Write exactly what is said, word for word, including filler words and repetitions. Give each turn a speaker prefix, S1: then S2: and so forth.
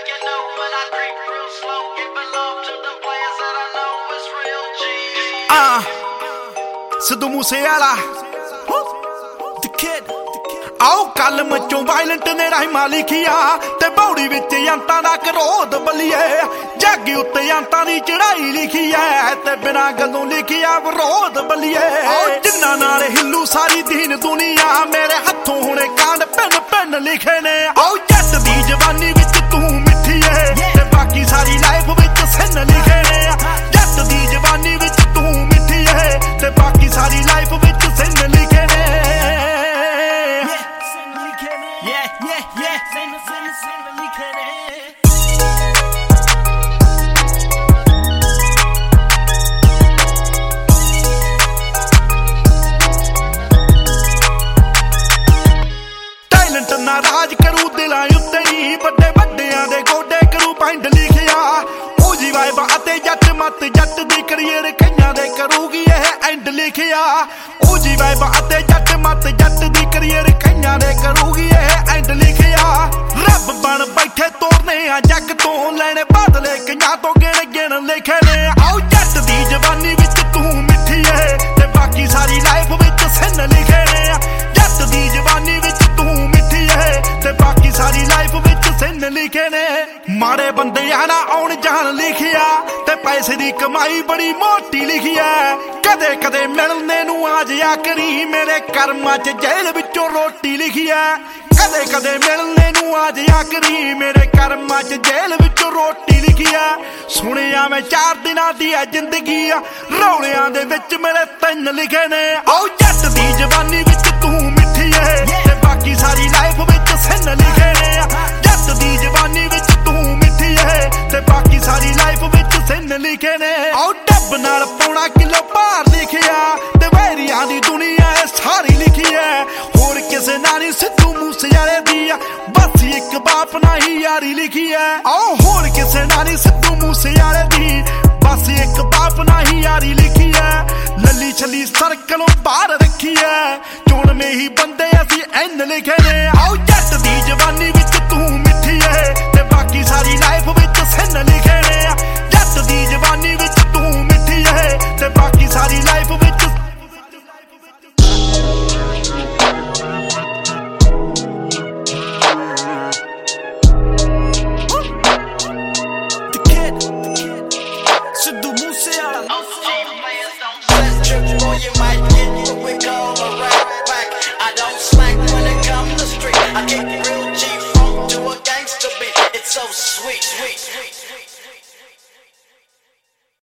S1: like you know when I creep real slow, giving love to the players that I know is real G.
S2: Ah, Sidhu Moosewala, the kid. आओ कल मचों violent ने रहमा लिखिया ते बौड़ी विच अंतां दा करोध बलिए जागी उत्ते अंतां दी चढ़ाई लिखी है ते बिना गल्लों लिखिया विरोध बलिए जिन्ना नाल हिल्लू सारी दीन दुनिया मेरे हत्थों हुणे कांड पिन पिन लिखे ने आओ जट दी जवानी विच तू मिठी है ते बाकी सारी लाइफ विच सिन लिखे ने जट दी जवानी विच तू मिठी है ते बाकी सारी लाइफ विच सिन लिखे ने Yeah, yeah, yeah. Send it, send it, send it, liखे ने टैलेंट ना राज करू दिलां उत्ते ही बड़े बड़ियां दे गोडे करू पैंड लिखिया ओ जी वाइब अते जट मत जट दी करियर कईयां दे करूगी ਇਹ एंड लिखिया ओ जी वाइब अते जट मत जट दी करियर कईयां दे करूगी ਇਹ एंड लिखिया रब बन बैठे तोरने आ जग तो लेने बदले कईयां तो गिण गिण लिखे ने आओ जट दी जवानी विच तू मिठी है ते बाकी सारी लाइफ विच सिन लिखे ने जट दी जवानी विच तू मिठी है ते बाकी सारी लाइफ विच सिन लिखे ने माड़े बंदे आना आउण जान लिखिया ते पैसे दी कमाई बड़ी मोटी लिखी है कदे कदे मिलने नू आ जाया करी मेरे कर्मां च जेल विचों रोटी लिखी है कदे कदे मिलने नू आ जाया करी मेरे कर्मां च जेल विचों रोटी लिखी है सुनिया मैं चार दिनां दी है जिंदगी रौलियां दे विच मेरे तिन लिखे ने आओ जट दी जवानी विच तू मिठी है ते बाकी सारी लाइफ विच सिन लिखे ने जट दी जवानी विच तू मिठी है ते बाकी सारी लाइफ विच सिन लिखे ने आओ डब नाल पौना किलो भार लिखिया ते वैरियां दी दुनिया है सारी लिखी है होर किसे नाल नहीं सिद्धू मूसेवाले दी बस एक बाप ना ही यारी लिखी है आओ होर किसे नाल नहीं सिद्धू मूसेवाले दी बस एक बाप ना ही यारी लिखी है लली छली सर्कलों बाहर रखी है चोण में ही बंदे असी एन लिखे ने आओ जट दी जवानी विच तू मिठी है ते बाकी सारी लाइफ विच सिन लिखे ने जट दी जवानी विच तू मिठी है ते बाकी सारी लाइफ विच Sidhu Moosewala.
S1: Boy, you might get what we call a rap back. I don't slack when it comes to street. I kick real G funk to a gangster beat. It's so sweet, sweet, sweet.